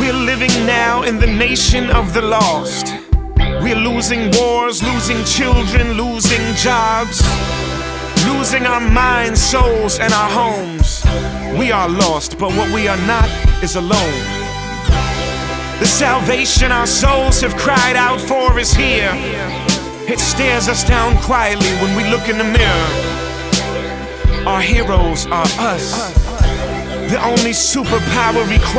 We're living now in the nation of the lost. We're losing wars, losing children, losing jobs, losing our minds, souls, and our homes. We are lost, but what we are not is alone. The salvation our souls have cried out for is here. It stares us down quietly when we look in the mirror. Our heroes are us. The only superpower required